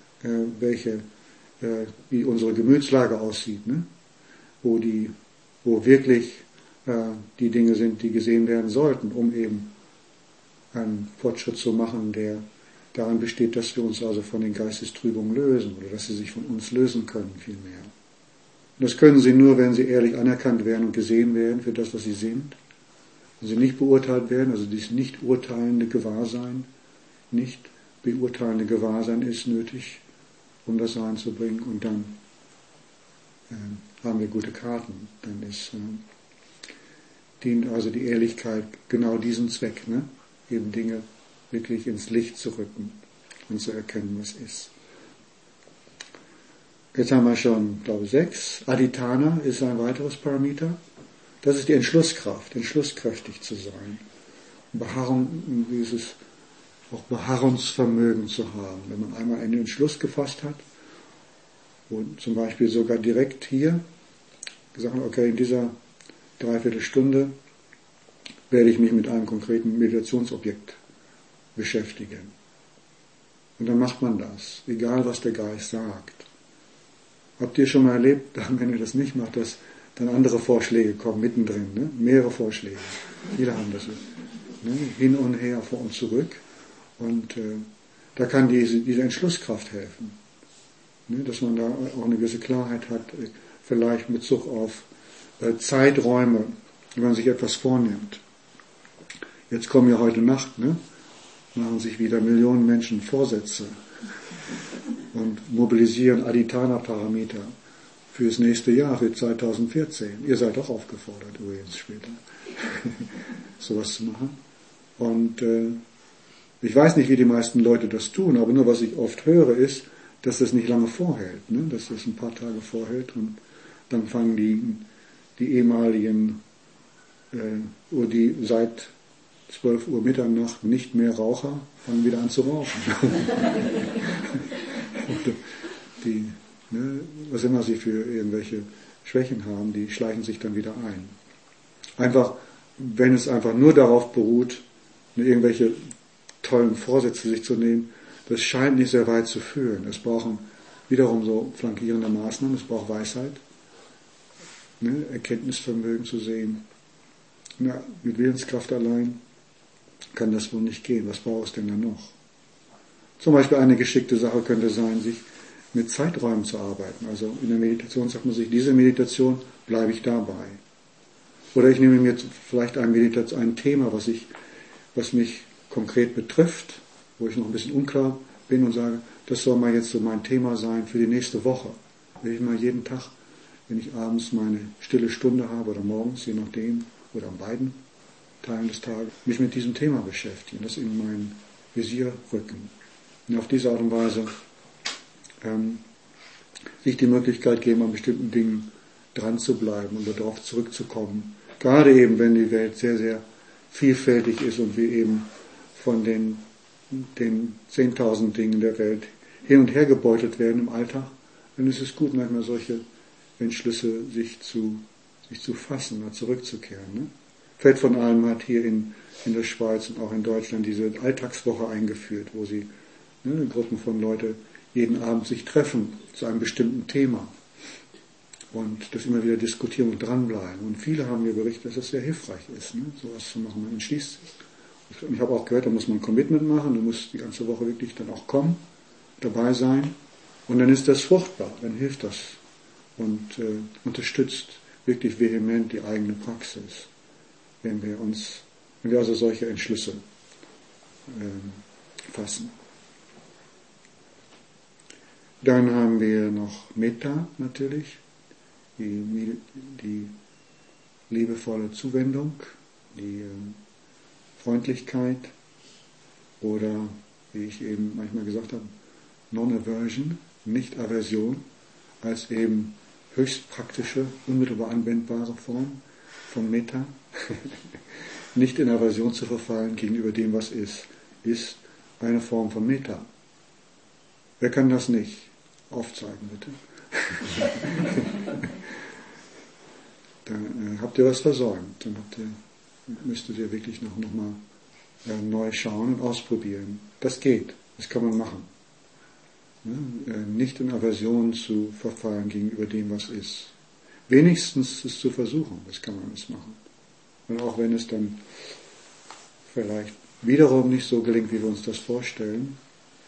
wie unsere Gemütslage aussieht, ne? Wo wirklich die Dinge sind, die gesehen werden sollten, um eben einen Fortschritt zu machen, der daran besteht, dass wir uns also von den Geistestrübungen lösen oder dass sie sich von uns lösen können vielmehr. Und das können sie nur, wenn sie ehrlich anerkannt werden und gesehen werden für das, was sie sind. Wenn sie nicht beurteilt werden, also dieses nicht urteilende Gewahrsein, nicht beurteilende Gewahrsein ist nötig, um das reinzubringen, und dann haben wir gute Karten. Dann dient also die Ehrlichkeit genau diesem Zweck, ne? Eben Dinge wirklich ins Licht zu rücken und zu erkennen, was ist. Jetzt haben wir schon, glaube ich, 6. Adhitthana ist ein weiteres Parameter. Das ist die Entschlusskraft, entschlusskräftig zu sein. Beharrung, dieses auch Beharrungsvermögen zu haben. Wenn man einmal einen Entschluss gefasst hat und zum Beispiel sogar direkt hier gesagt hat, okay, in dieser Dreiviertelstunde werde ich mich mit einem konkreten Meditationsobjekt beschäftigen. Und dann macht man das, egal was der Geist sagt. Habt ihr schon mal erlebt, wenn ihr das nicht macht, dass dann andere Vorschläge kommen mittendrin, ne? Mehrere Vorschläge. Viele haben das, ne? Hin und her, vor und zurück. Und da kann diese Entschlusskraft helfen, ne? Dass man da auch eine gewisse Klarheit hat, vielleicht mit Bezug auf Zeiträume, wenn man sich etwas vornimmt. Jetzt kommen ja heute Nacht, ne? Machen sich wieder Millionen Menschen Vorsätze und mobilisieren Adhitthana-Parameter fürs nächste Jahr, für 2014. Ihr seid auch aufgefordert, übrigens später, sowas zu machen. Und ich weiß nicht, wie die meisten Leute das tun, aber nur was ich oft höre, ist, dass das nicht lange vorhält, ne? Dass das ein paar Tage vorhält und dann fangen die ehemaligen, die seit 12 Uhr Mitternacht nicht mehr Raucher, fangen wieder an zu rauchen. Was immer sie für irgendwelche Schwächen haben, die schleichen sich dann wieder ein. Einfach, wenn es einfach nur darauf beruht, irgendwelche tollen Vorsätze sich zu nehmen, das scheint nicht sehr weit zu führen. Es brauchen wiederum so flankierende Maßnahmen, es braucht Weisheit, Erkenntnisvermögen zu sehen. Mit Willenskraft allein kann das wohl nicht gehen. Was braucht es denn dann noch? Zum Beispiel eine geschickte Sache könnte sein, sich mit Zeiträumen zu arbeiten. Also in der Meditation sagt man sich, diese Meditation bleibe ich dabei. Oder ich nehme mir vielleicht ein Thema, was mich konkret betrifft, wo ich noch ein bisschen unklar bin und sage, das soll mal jetzt so mein Thema sein für die nächste Woche. Will ich mal jeden Tag, wenn ich abends meine stille Stunde habe oder morgens, je nachdem, oder an beiden Teilen des Tages, mich mit diesem Thema beschäftigen, das in mein Visier rücken. Und auf diese Art und Weise sich die Möglichkeit geben, an bestimmten Dingen dran zu bleiben und darauf zurückzukommen. Gerade eben, wenn die Welt sehr, sehr vielfältig ist und wir eben von den 10.000 Dingen der Welt hin und her gebeutelt werden im Alltag, dann ist es gut, manchmal solche Entschlüsse sich zu fassen oder zurückzukehren. Ne? Fällt von allem hat hier in der Schweiz und auch in Deutschland diese Alltagswoche eingeführt, wo sie Gruppen von Leuten jeden Abend sich treffen zu einem bestimmten Thema und das immer wieder diskutieren und dranbleiben. Und viele haben mir berichtet, dass es sehr hilfreich ist, sowas zu machen. Man entschließt sich. Und ich habe auch gehört, da muss man ein Commitment machen, du musst die ganze Woche wirklich dann auch kommen, dabei sein. Und dann ist das fruchtbar, dann hilft das und unterstützt wirklich vehement die eigene Praxis, wenn wir also solche Entschlüsse fassen. Dann haben wir noch Metta natürlich, die liebevolle Zuwendung, die Freundlichkeit oder, wie ich eben manchmal gesagt habe, Non-Aversion, Nicht-Aversion, als eben höchst praktische, unmittelbar anwendbare Form von Metta. Nicht in Aversion zu verfallen gegenüber dem, was ist eine Form von Metta. Wer kann das nicht? Aufzeigen, bitte. Dann habt ihr was versäumt. Dann müsstet ihr wirklich noch mal neu schauen und ausprobieren. Das geht, das kann man machen. Nicht in Aversion zu verfallen gegenüber dem, was ist. Wenigstens es zu versuchen, das kann man es machen. Und auch wenn es dann vielleicht wiederum nicht so gelingt, wie wir uns das vorstellen,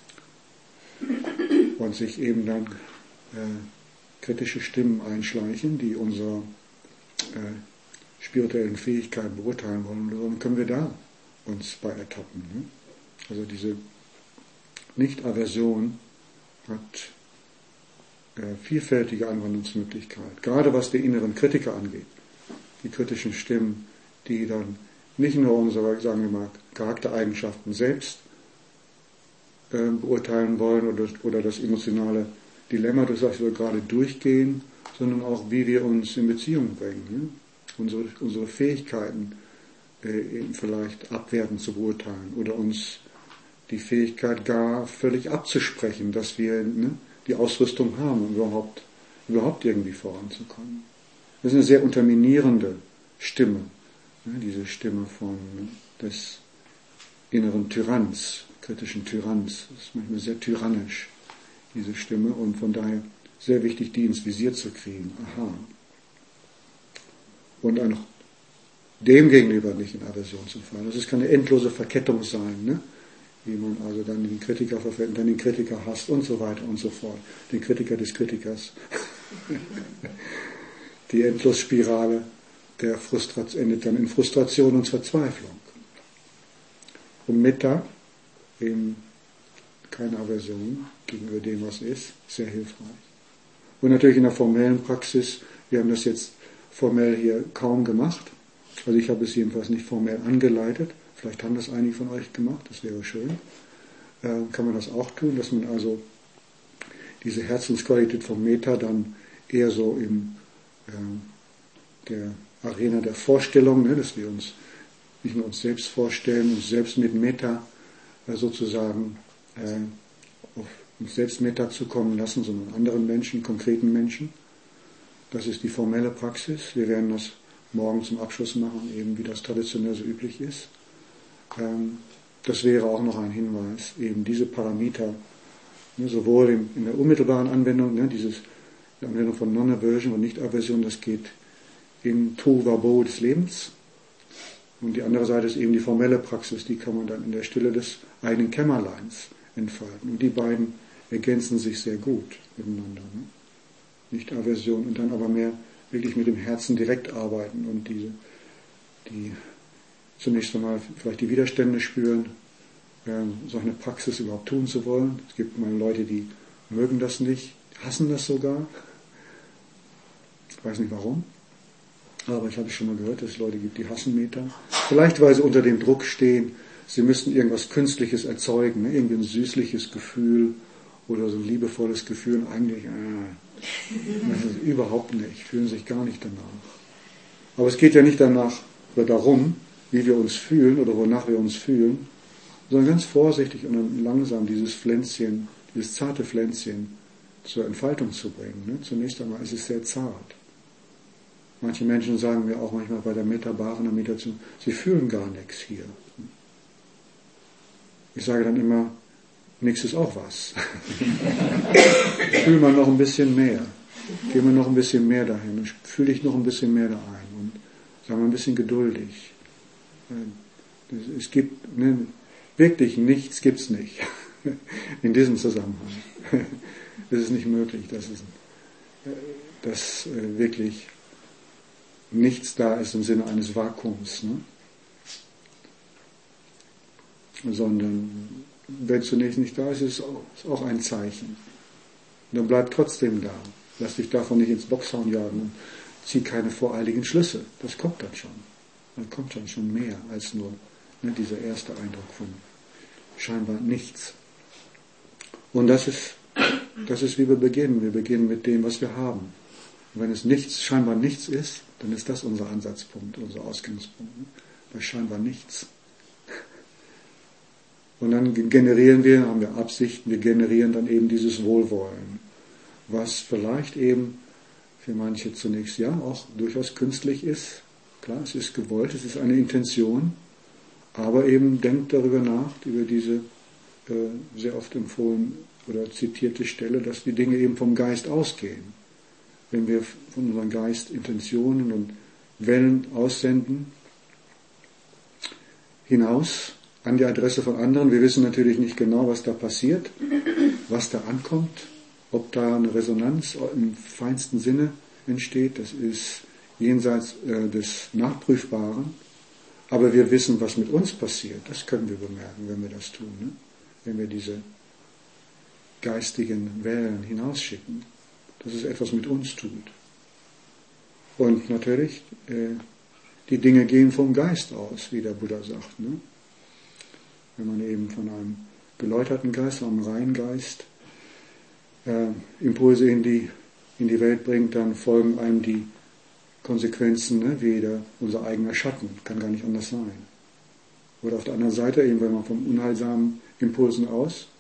und sich eben dann kritische Stimmen einschleichen, die unsere spirituellen Fähigkeiten beurteilen wollen, dann können wir da uns bei ertappen. Ne? Also diese Nicht-Aversion hat vielfältige Anwendungsmöglichkeit, gerade was die inneren Kritiker angeht. Die kritischen Stimmen, die dann nicht nur unsere, sagen wir mal, Charaktereigenschaften selbst beurteilen wollen oder das emotionale Dilemma, das wir gerade durchgehen, sondern auch, wie wir uns in Beziehung bringen. Ne? Unsere Fähigkeiten vielleicht abwertend zu beurteilen oder uns die Fähigkeit gar völlig abzusprechen, dass wir die Ausrüstung haben, um überhaupt irgendwie voranzukommen. Das ist eine sehr unterminierende Stimme, diese Stimme des inneren Tyranns, kritischen Tyranns. Das ist manchmal sehr tyrannisch, diese Stimme, und von daher sehr wichtig, die ins Visier zu kriegen. Aha. Und auch dem gegenüber nicht in Aversion zu fallen. Das ist keine endlose Verkettung sein, ne? Wie man also dann den Kritiker verfällt und dann den Kritiker hasst und so weiter und so fort. Den Kritiker des Kritikers. Die Endlosspirale der endet dann in Frustration und Verzweiflung. Und Metta, eben keine Aversion gegenüber dem, was ist, sehr hilfreich. Und natürlich in der formellen Praxis, wir haben das jetzt formell hier kaum gemacht, also ich habe es jedenfalls nicht formell angeleitet, vielleicht haben das einige von euch gemacht, das wäre schön, kann man das auch tun, dass man also diese Herzensqualität vom Metta dann eher so in der Arena der Vorstellung, dass wir uns nicht nur uns selbst vorstellen, uns selbst mit Metta sozusagen auf uns selbst Metta zukommen lassen, sondern anderen Menschen, konkreten Menschen, Das ist die formelle Praxis. Wir werden das morgen zum Abschluss machen, eben wie das traditionell so üblich ist. Das wäre auch noch ein Hinweis, eben diese Parameter, sowohl in der unmittelbaren Anwendung, die Anwendung von Non-Aversion und Nicht-Aversion, das geht im Tohu-Wabohu des Lebens. Und die andere Seite ist eben die formelle Praxis, die kann man dann in der Stille des eigenen Kämmerleins entfalten. Und die beiden ergänzen sich sehr gut miteinander. Nicht-Aversion und dann aber mehr wirklich mit dem Herzen direkt arbeiten und die zunächst einmal vielleicht die Widerstände spüren, so eine Praxis überhaupt tun zu wollen. Es gibt mal Leute, die mögen das nicht, hassen das sogar. Ich weiß nicht warum, aber ich habe schon mal gehört, dass es Leute gibt, die hassen Metta. Vielleicht, weil sie unter dem Druck stehen, sie müssten irgendwas Künstliches erzeugen, irgendwie ein süßliches Gefühl oder so ein liebevolles Gefühl. Und eigentlich, das ist überhaupt nicht, fühlen sich gar nicht danach. Aber es geht ja nicht danach oder darum, wie wir uns fühlen oder wonach wir uns fühlen, sondern ganz vorsichtig und dann langsam dieses Pflänzchen, dieses zarte Pflänzchen zur Entfaltung zu bringen. Zunächst einmal ist es sehr zart. Manche Menschen sagen mir auch manchmal bei der Metta-Bhavana Meditation, sie fühlen gar nichts hier. Ich sage dann immer, nichts ist auch was. Fühl mal noch ein bisschen mehr. Geh mal noch ein bisschen mehr dahin. Fühl dich noch ein bisschen mehr da ein. Und sei mal ein bisschen geduldig. Es gibt wirklich nichts, gibt's nicht. In diesem Zusammenhang. Es ist nicht möglich, dass wirklich nichts da ist im Sinne eines Vakuums. Sondern wenn zunächst nicht da ist, ist es auch ein Zeichen. Und dann bleib trotzdem da. Lass dich davon nicht ins Boxhorn jagen und zieh keine voreiligen Schlüsse. Das kommt dann schon. Dann kommt dann schon mehr als nur dieser erste Eindruck von scheinbar nichts. Und das ist, wie wir beginnen. Wir beginnen mit dem, was wir haben. Und wenn es nichts, scheinbar nichts ist, dann ist das unser Ansatzpunkt, unser Ausgangspunkt. Bei scheinbar nichts. Und dann haben wir Absichten, wir generieren dann eben dieses Wohlwollen, was vielleicht eben für manche zunächst ja auch durchaus künstlich ist. Klar, es ist gewollt, es ist eine Intention, aber eben denkt darüber nach, über diese sehr oft empfohlen oder zitierte Stelle, dass die Dinge eben vom Geist ausgehen. Wenn wir von unserem Geist Intentionen und Wellen aussenden, hinaus, an die Adresse von anderen. Wir wissen natürlich nicht genau, was da passiert, was da ankommt, ob da eine Resonanz im feinsten Sinne entsteht. Das ist jenseits des Nachprüfbaren. Aber wir wissen, was mit uns passiert. Das können wir bemerken, wenn wir das tun. Wenn wir diese geistigen Wellen hinausschicken. Dass es etwas mit uns tut. Und natürlich, die Dinge gehen vom Geist aus, wie der Buddha sagt. Wenn man eben von einem geläuterten Geist, einem reinen Geist Impulse in die Welt bringt, dann folgen einem die Konsequenzen, wie unser eigener Schatten, kann gar nicht anders sein. Oder auf der anderen Seite, eben wenn man von unheilsamen Impulsen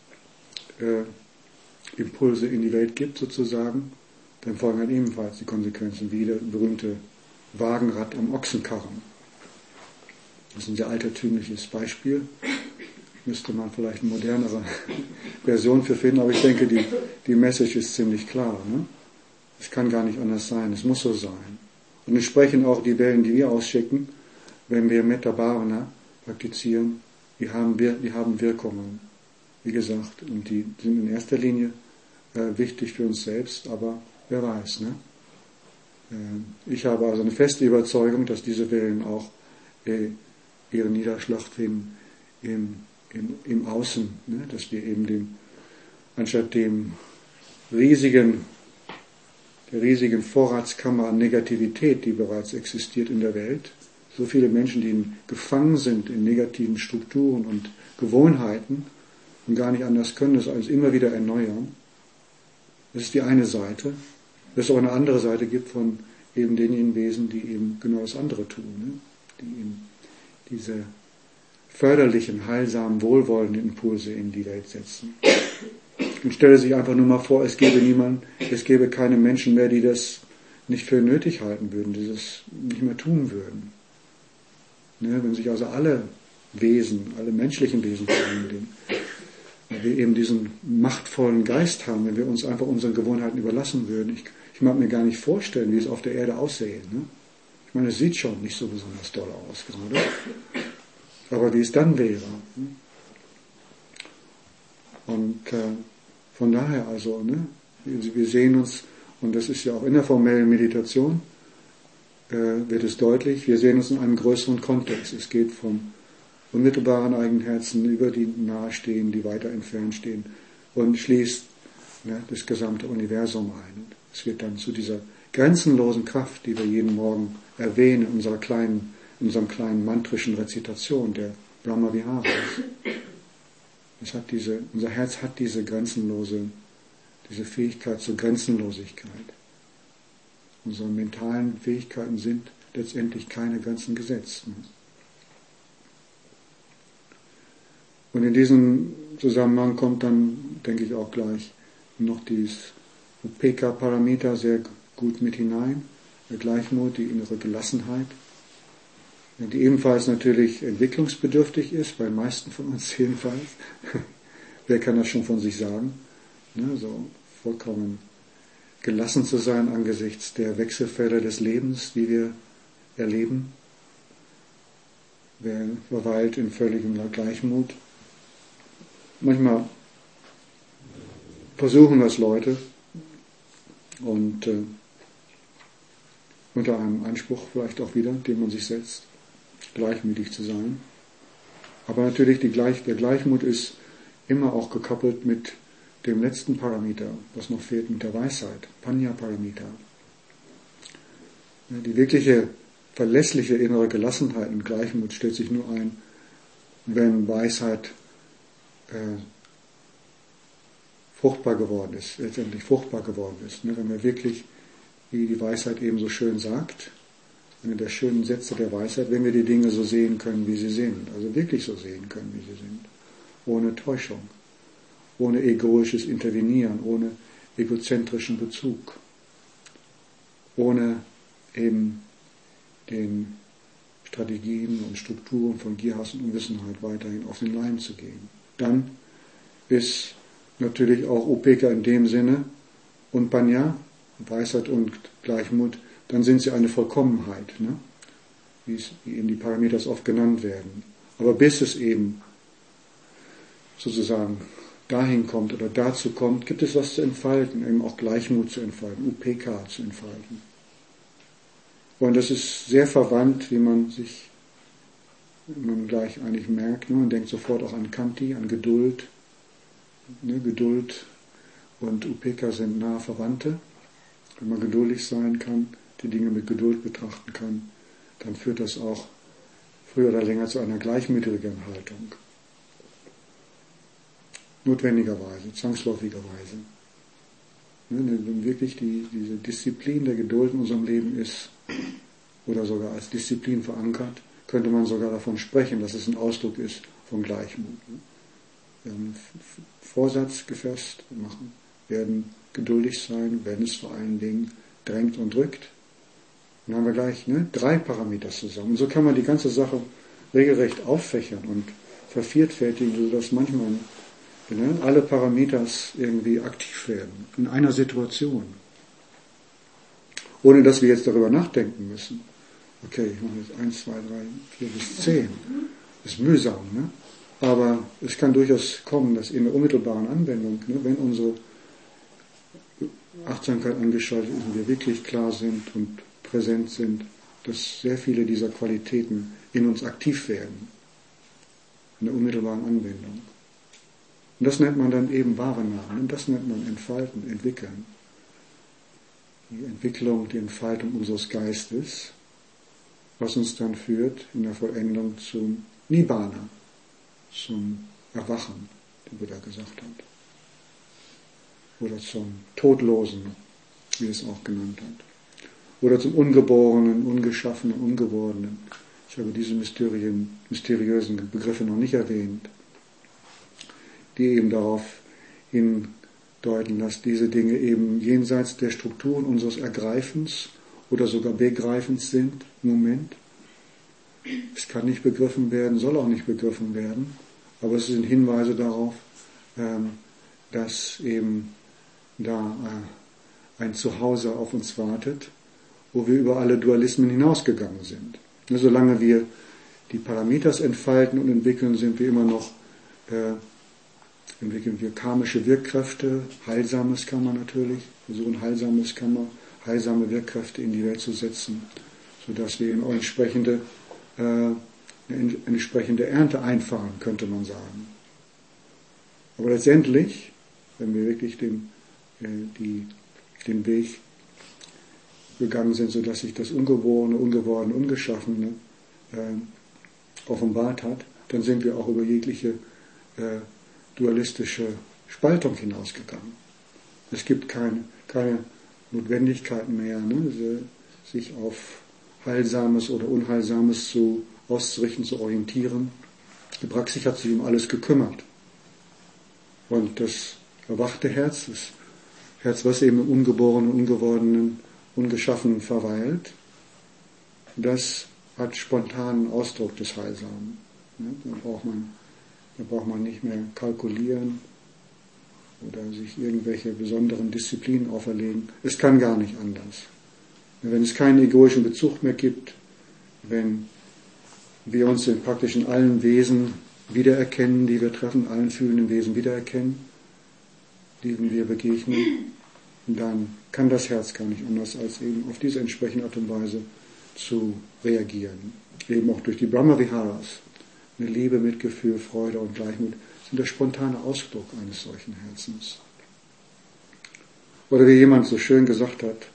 Impulse in die Welt gibt sozusagen, dann folgen dann ebenfalls die Konsequenzen, wie das berühmte Wagenrad am Ochsenkarren. Das ist ein sehr altertümliches Beispiel. Müsste man vielleicht eine modernere Version für finden, aber ich denke, die Message ist ziemlich klar. Es kann gar nicht anders sein, es muss so sein. Und entsprechend auch die Wellen, die wir ausschicken, wenn wir Metta Bhavana praktizieren, die haben Wirkungen, wie gesagt, und die sind in erster Linie wichtig für uns selbst, aber wer weiß. Ich habe also eine feste Überzeugung, dass diese Wellen auch ihren Niederschlag finden im Außen, dass wir eben anstatt der riesigen Vorratskammer an Negativität, die bereits existiert in der Welt, so viele Menschen, die gefangen sind in negativen Strukturen und Gewohnheiten und gar nicht anders können, das alles immer wieder erneuern. Das ist die eine Seite. Dass es auch eine andere Seite gibt von eben denjenigen Wesen, die eben genau das andere tun, die eben diese förderlichen, heilsamen, wohlwollenden Impulse in die Welt setzen. Und stelle sich einfach nur mal vor, es gäbe keine Menschen mehr, die das nicht für nötig halten würden, dieses nicht mehr tun würden. Ne, wenn sich also alle Wesen, alle menschlichen Wesen vor allen Dingen, weil wir eben diesen machtvollen Geist haben, wenn wir uns einfach unseren Gewohnheiten überlassen würden. Ich mag mir gar nicht vorstellen, wie es auf der Erde aussähe. Ne? Ich meine, es sieht schon nicht so besonders toll aus gerade. Aber wie es dann wäre. Ne? Und von daher also, ne, wir sehen uns, und das ist ja auch in der formellen Meditation, wird es deutlich, wir sehen uns in einem größeren Kontext. Es geht vom unmittelbaren Eigenherzen über die nahestehen, die weiter entfernt stehen und schließt das gesamte Universum ein. Es wird dann zu dieser grenzenlosen Kraft, die wir jeden Morgen erwähnen in unserem kleinen mantrischen Rezitation, der Brahma Viharas. Unser Herz hat diese Fähigkeit zur Grenzenlosigkeit. Unsere mentalen Fähigkeiten sind letztendlich keine Grenzen gesetzt. Und in diesem Zusammenhang kommt dann, denke ich, auch gleich noch dieses Upekkha-Parameter sehr gut mit hinein, der Gleichmut, die innere Gelassenheit, die ebenfalls natürlich entwicklungsbedürftig ist, bei den meisten von uns jedenfalls. Wer kann das schon von sich sagen? Ne, so vollkommen gelassen zu sein angesichts der Wechselfelder des Lebens, die wir erleben. Wer verweilt in völligem Gleichmut? Manchmal versuchen das Leute und unter einem Anspruch vielleicht auch wieder, den man sich setzt, gleichmütig zu sein. Aber natürlich der Gleichmut ist immer auch gekoppelt mit dem letzten Parameter, was noch fehlt, mit der Weisheit, Panya-Parameter. Die wirkliche, verlässliche innere Gelassenheit und Gleichmut stellt sich nur ein, wenn Weisheit fruchtbar geworden ist, letztendlich fruchtbar geworden ist. Wenn wir wirklich, wie die Weisheit eben so schön sagt, eine der schönen Sätze der Weisheit, wenn wir die Dinge so sehen können, wie sie sind, also wirklich so sehen können, wie sie sind, ohne Täuschung, ohne egoisches Intervenieren, ohne egozentrischen Bezug, ohne eben den Strategien und Strukturen von Gier, Hass und Unwissenheit weiterhin auf den Leim zu gehen. Dann ist natürlich auch Upekkha in dem Sinne und Panya, Weisheit und Gleichmut, dann sind sie eine Vollkommenheit, ne? Wie eben die Parameters oft genannt werden. Aber bis es eben sozusagen dahin kommt oder dazu kommt, gibt es was zu entfalten, eben auch Gleichmut zu entfalten, Upekkha zu entfalten. Und das ist sehr verwandt, wie man gleich eigentlich merkt, ne? Man denkt sofort auch an Khanti, an Geduld. Ne? Geduld und Upekkha sind nahe Verwandte. Wenn man geduldig sein kann, die Dinge mit Geduld betrachten kann, dann führt das auch früher oder länger zu einer gleichmütigen Haltung. Notwendigerweise, zwangsläufigerweise. Wenn wirklich diese Disziplin der Geduld in unserem Leben ist, oder sogar als Disziplin verankert, könnte man sogar davon sprechen, dass es ein Ausdruck ist von Gleichmut. Wir haben einen Vorsatz gefasst, werden geduldig sein, wenn es vor allen Dingen drängt und drückt. Dann haben wir gleich 3 Parameter zusammen. Und so kann man die ganze Sache regelrecht auffächern und vervielfältigen, sodass manchmal alle Parameters irgendwie aktiv werden, in einer Situation. Ohne dass wir jetzt darüber nachdenken müssen. Okay, ich mache jetzt 1, 2, 3, 4 bis 10. Das ist mühsam, ne? Aber es kann durchaus kommen, dass in der unmittelbaren Anwendung, wenn unsere Achtsamkeit angeschaltet ist und wir wirklich klar sind und präsent sind, dass sehr viele dieser Qualitäten in uns aktiv werden. In der unmittelbaren Anwendung. Und das nennt man dann eben Bhavana, und das nennt man Entfalten, Entwickeln. Die Entwicklung, die Entfaltung unseres Geistes, was uns dann führt in der Vollendung zum Nibbana, zum Erwachen, wie Buddha gesagt hat. Oder zum Todlosen, wie es auch genannt hat. Oder zum Ungeborenen, Ungeschaffenen, Ungewordenen. Ich habe diese mysteriösen Begriffe noch nicht erwähnt, die eben darauf hin deuten, dass diese Dinge eben jenseits der Strukturen unseres Ergreifens oder sogar Begreifens sind im Moment. Es kann nicht begriffen werden, soll auch nicht begriffen werden, aber es sind Hinweise darauf, dass eben da ein Zuhause auf uns wartet, wo wir über alle Dualismen hinausgegangen sind. Solange wir die Paramitas entfalten und entwickeln, sind wir immer noch, entwickeln wir karmische Wirkkräfte, heilsames Karma natürlich, versuchen heilsame Wirkkräfte in die Welt zu setzen, sodass wir eine entsprechende Ernte einfahren, könnte man sagen. Aber letztendlich, wenn wir wirklich den Weg gegangen sind, sodass sich das Ungeborene, Ungewordene, Ungeschaffene offenbart hat, dann sind wir auch über jegliche dualistische Spaltung hinausgegangen. Es gibt keine Notwendigkeit mehr, sich auf Heilsames oder Unheilsames auszurichten, zu orientieren. Die Praxis hat sich um alles gekümmert. Und das erwachte Herz, das Herz, was eben im Ungeborenen, Ungewordenen, Ungeschaffenen verweilt, das hat spontanen Ausdruck des Heilsamen. Da braucht man nicht mehr kalkulieren oder sich irgendwelche besonderen Disziplinen auferlegen. Es kann gar nicht anders. Wenn es keinen egoischen Bezug mehr gibt, wenn wir uns praktisch in allen Wesen wiedererkennen, die wir treffen, allen fühlenden Wesen wiedererkennen, denen wir begegnen, dann kann das Herz gar nicht anders, als eben auf diese entsprechende Art und Weise zu reagieren. Eben auch durch die Brahma-Viharas. Eine Liebe, Mitgefühl, Freude und Gleichmut sind der spontane Ausdruck eines solchen Herzens. Oder wie jemand so schön gesagt hat,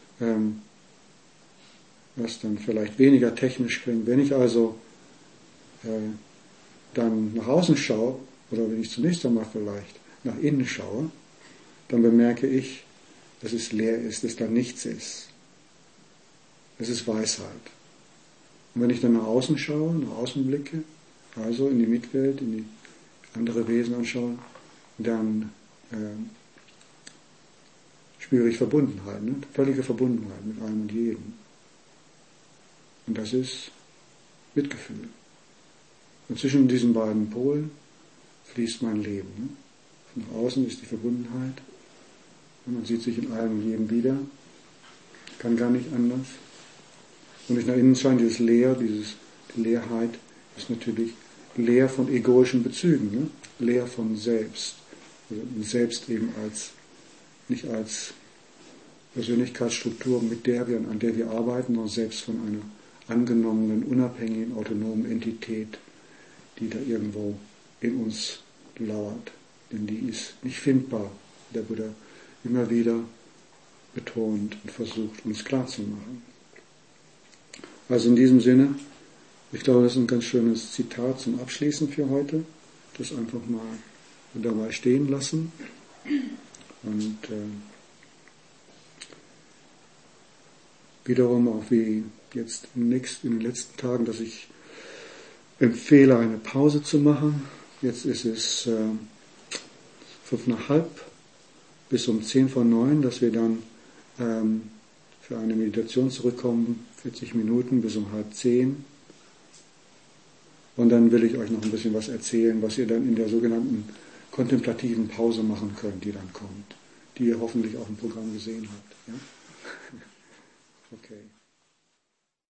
was dann vielleicht weniger technisch klingt, wenn ich also dann nach außen schaue, oder wenn ich zunächst einmal vielleicht nach innen schaue, dann bemerke ich, dass es leer ist, dass da nichts ist. Es ist Weisheit. Und wenn ich dann nach außen schaue, nach außen blicke, also in die Mitwelt, in die andere Wesen anschaue, dann spüre ich Verbundenheit, völlige Verbundenheit mit allem und jedem. Und das ist Mitgefühl. Und zwischen diesen beiden Polen fließt mein Leben. Nach außen ist die Verbundenheit. Und man sieht sich in allem und jedem wieder. Kann gar nicht anders. Und nicht nach innen schauen, dieses Leer, die Leerheit ist natürlich leer von egoischen Bezügen, leer von Selbst. Also Selbst eben nicht als Persönlichkeitsstruktur, an der wir arbeiten, sondern selbst von einer angenommenen, unabhängigen, autonomen Entität, die da irgendwo in uns lauert. Denn die ist nicht findbar, der Buddha immer wieder betont und versucht, uns klarzumachen. Also in diesem Sinne, ich glaube, das ist ein ganz schönes Zitat zum Abschließen für heute. Das einfach mal dabei stehen lassen. Und wiederum auch wie jetzt in den letzten Tagen, dass ich empfehle, eine Pause zu machen. Jetzt ist es 8:55 bis um 8:50, dass wir dann für eine Meditation zurückkommen, 40 Minuten bis um 9:30. Und dann will ich euch noch ein bisschen was erzählen, was ihr dann in der sogenannten kontemplativen Pause machen könnt, die dann kommt, die ihr hoffentlich auch im Programm gesehen habt. Ja? Okay.